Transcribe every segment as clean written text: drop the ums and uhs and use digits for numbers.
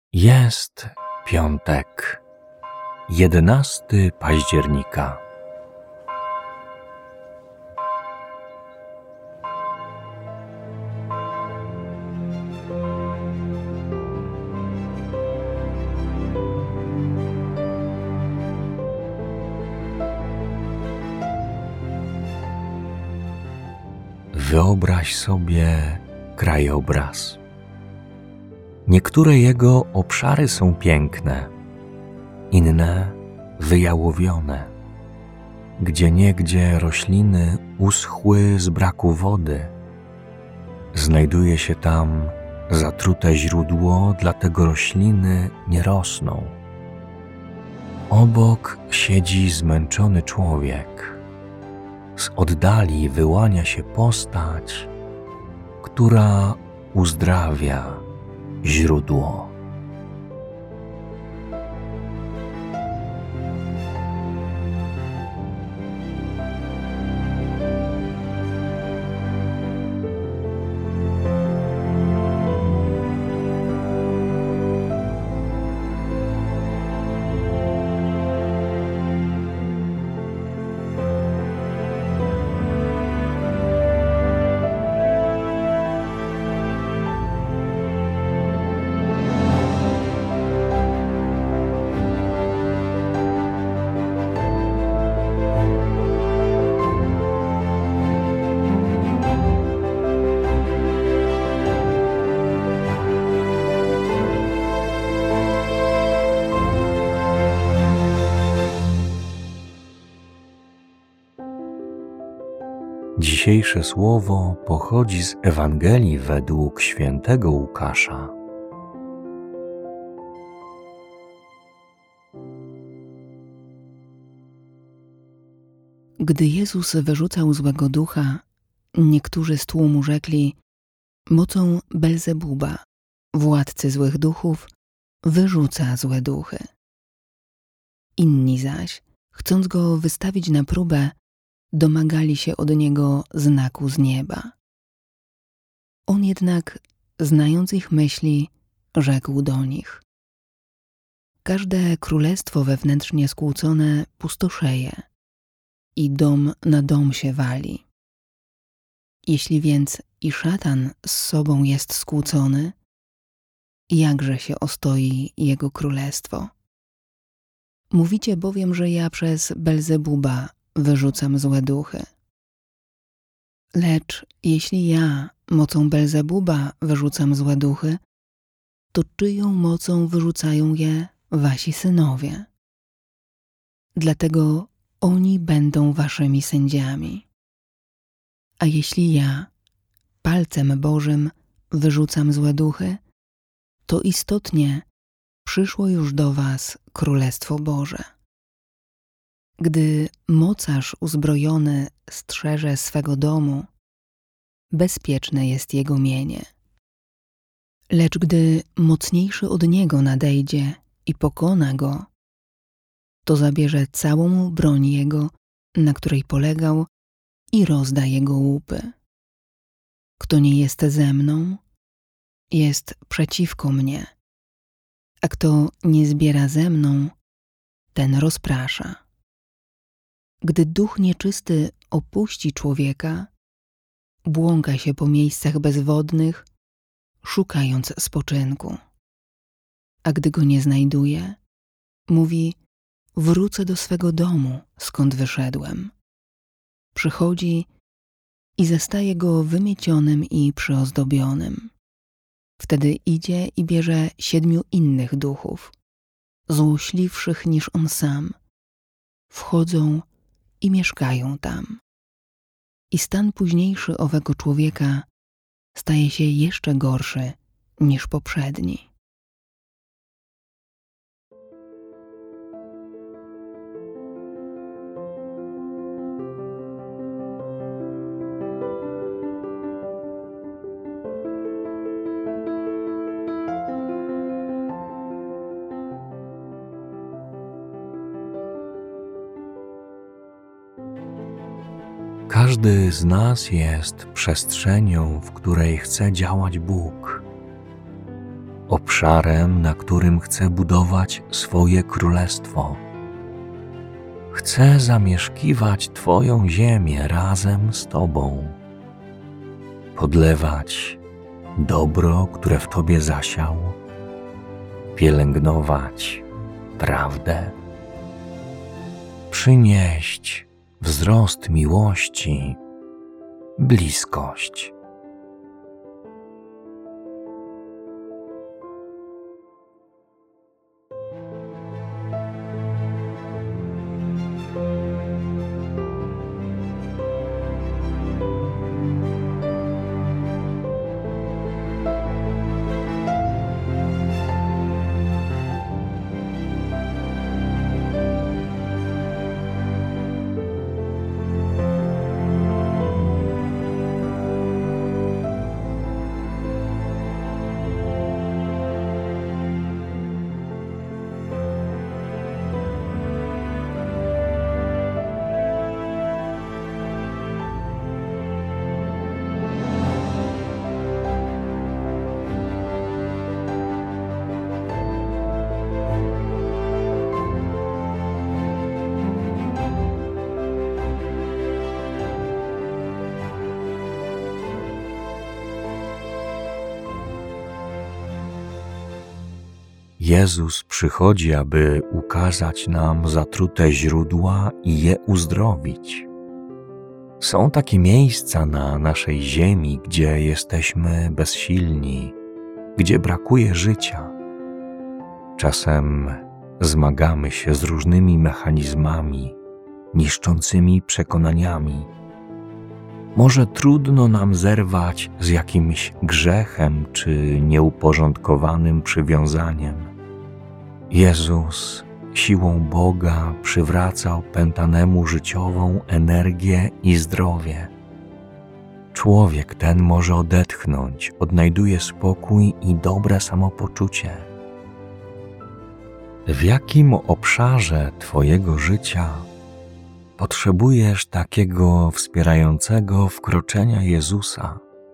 Jest piątek, 11 października. Wyobraź sobie krajobraz. Niektóre jego obszary są piękne, inne wyjałowione. Gdzieniegdzie rośliny uschły z braku wody. Znajduje się tam zatrute źródło, dlatego rośliny nie rosną. Obok siedzi zmęczony człowiek. Z oddali wyłania się postać, która uzdrawia źródło. Dzisiejsze słowo pochodzi z Ewangelii według świętego Łukasza. Gdy Jezus wyrzucał złego ducha, niektórzy z tłumu rzekli: mocą Belzebuba, władcy złych duchów, wyrzuca złe duchy. Inni zaś, chcąc go wystawić na próbę, domagali się od niego znaku z nieba. On jednak, znając ich myśli, rzekł do nich: każde królestwo wewnętrznie skłócone pustoszeje i dom na dom się wali. Jeśli więc i szatan z sobą jest skłócony, jakże się ostoi jego królestwo? Mówicie bowiem, że ja przez Belzebuba wyrzucam złe duchy. Lecz jeśli ja mocą Belzebuba wyrzucam złe duchy, to czyją mocą wyrzucają je wasi synowie? Dlatego oni będą waszymi sędziami. A jeśli ja palcem Bożym wyrzucam złe duchy, to istotnie przyszło już do was Królestwo Boże. Gdy mocarz uzbrojony strzeże swego domu, bezpieczne jest jego mienie. Lecz gdy mocniejszy od niego nadejdzie i pokona go, to zabierze całą broń jego, na której polegał, i rozda jego łupy. Kto nie jest ze mną, jest przeciwko mnie, a kto nie zbiera ze mną, ten rozprasza. Gdy duch nieczysty opuści człowieka, błąka się po miejscach bezwodnych, szukając spoczynku. A gdy go nie znajduje, mówi: wrócę do swego domu, skąd wyszedłem. Przychodzi i zastaje go wymiecionym i przyozdobionym. Wtedy idzie i bierze 7 innych duchów, złośliwszych niż on sam. Wchodzą i mieszkają tam. I stan późniejszy owego człowieka staje się jeszcze gorszy niż poprzedni. Każdy z nas jest przestrzenią, w której chce działać Bóg. O obszarem, na którym chce budować swoje królestwo. Chce zamieszkiwać Twoją ziemię razem z Tobą, podlewać dobro, które w Tobie zasiał, pielęgnować prawdę, przynieść wzrost miłości, bliskość. Jezus przychodzi, aby ukazać nam zatrute źródła i je uzdrowić. Są takie miejsca na naszej ziemi, gdzie jesteśmy bezsilni, gdzie brakuje życia. Czasem zmagamy się z różnymi mechanizmami, niszczącymi przekonaniami. Może trudno nam zerwać z jakimś grzechem czy nieuporządkowanym przywiązaniem. Jezus siłą Boga przywraca opętanemu życiową energię i zdrowie. Człowiek ten może odetchnąć, odnajduje spokój i dobre samopoczucie. W jakim obszarze Twojego życia potrzebujesz takiego wspierającego wkroczenia Jezusa?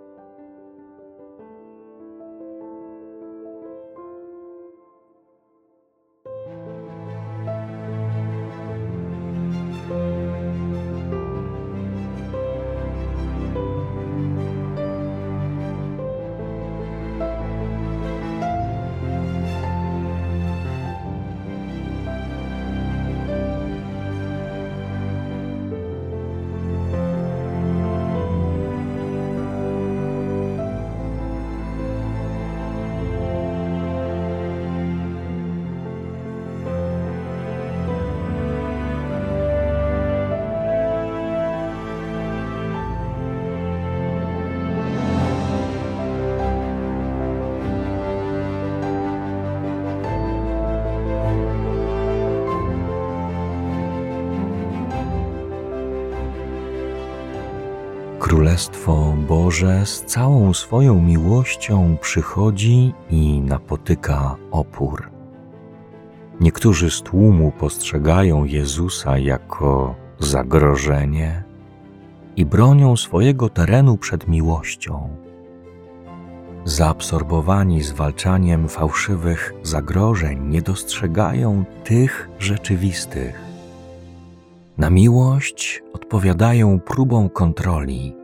Królestwo Boże z całą swoją miłością przychodzi i napotyka opór. Niektórzy z tłumu postrzegają Jezusa jako zagrożenie i bronią swojego terenu przed miłością. Zaabsorbowani zwalczaniem fałszywych zagrożeń nie dostrzegają tych rzeczywistych. Na miłość odpowiadają próbą kontroli.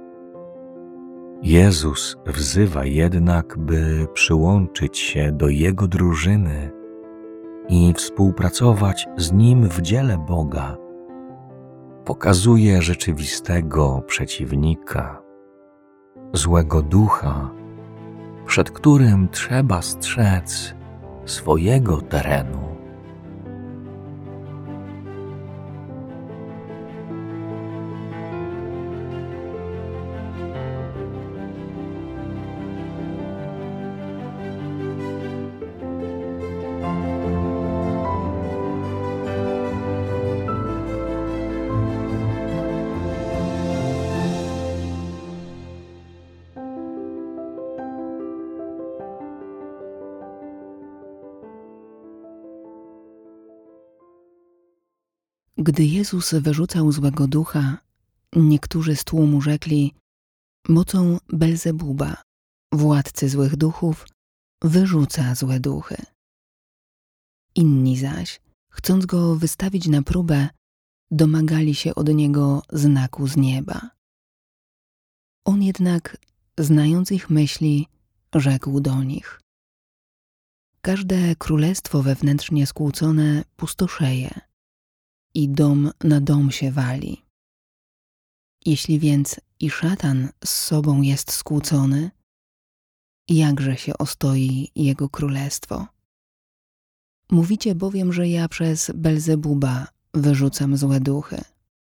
Jezus wzywa jednak, by przyłączyć się do Jego drużyny i współpracować z Nim w dziele Boga. Pokazuje rzeczywistego przeciwnika, złego ducha, przed którym trzeba strzec swojego terenu. Gdy Jezus wyrzucał złego ducha, niektórzy z tłumu rzekli: mocą Belzebuba, władcy złych duchów, wyrzuca złe duchy. Inni zaś, chcąc go wystawić na próbę, domagali się od niego znaku z nieba. On jednak, znając ich myśli, rzekł do nich: każde królestwo wewnętrznie skłócone pustoszeje i dom na dom się wali. Jeśli więc i szatan z sobą jest skłócony, jakże się ostoi jego królestwo? Mówicie bowiem, że ja przez Belzebuba wyrzucam złe duchy.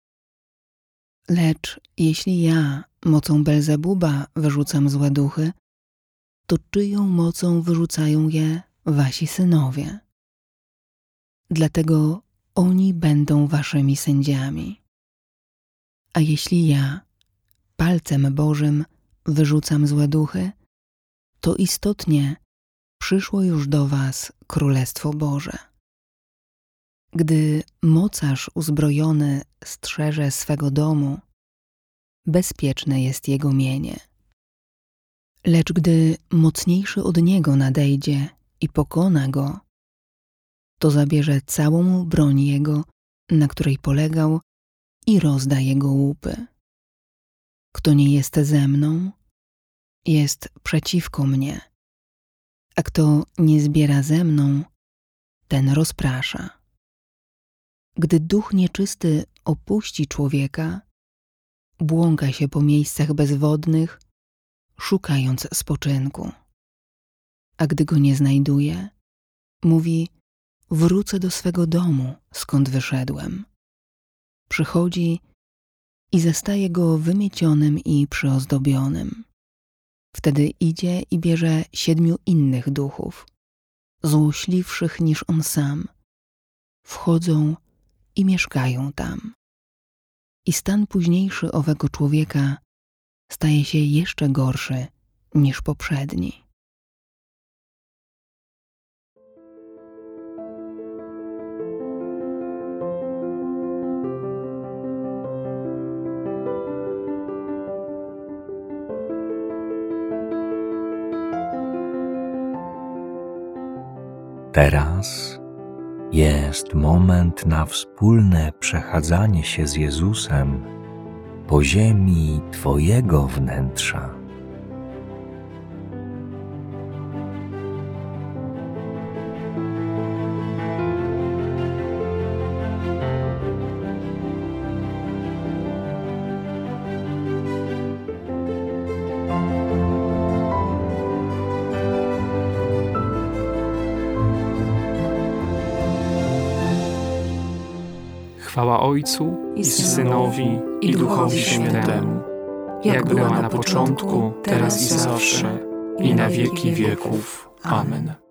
Lecz jeśli ja mocą Belzebuba wyrzucam złe duchy, to czyją mocą wyrzucają je wasi synowie? Dlatego oni będą waszymi sędziami. A jeśli ja palcem Bożym wyrzucam złe duchy, to istotnie przyszło już do was Królestwo Boże. Gdy mocarz uzbrojony strzeże swego domu, bezpieczne jest jego mienie. Lecz gdy mocniejszy od niego nadejdzie i pokona go, to zabierze całą broń jego, na której polegał, i rozda jego łupy. Kto nie jest ze mną, jest przeciwko mnie, a kto nie zbiera ze mną, ten rozprasza. Gdy duch nieczysty opuści człowieka, błąka się po miejscach bezwodnych, szukając spoczynku. A gdy go nie znajduje, mówi: wrócę do swego domu, skąd wyszedłem. Przychodzi i zastaje go wymiecionym i przyozdobionym. Wtedy idzie i bierze 7 innych duchów, złośliwszych niż on sam. Wchodzą i mieszkają tam. I stan późniejszy owego człowieka staje się jeszcze gorszy niż poprzedni. Teraz jest moment na wspólne przechadzanie się z Jezusem po ziemi Twojego wnętrza. Chwała Ojcu i Synowi, i Duchowi Świętemu, jak była na początku, teraz i zawsze, i na wieki wieków. Amen.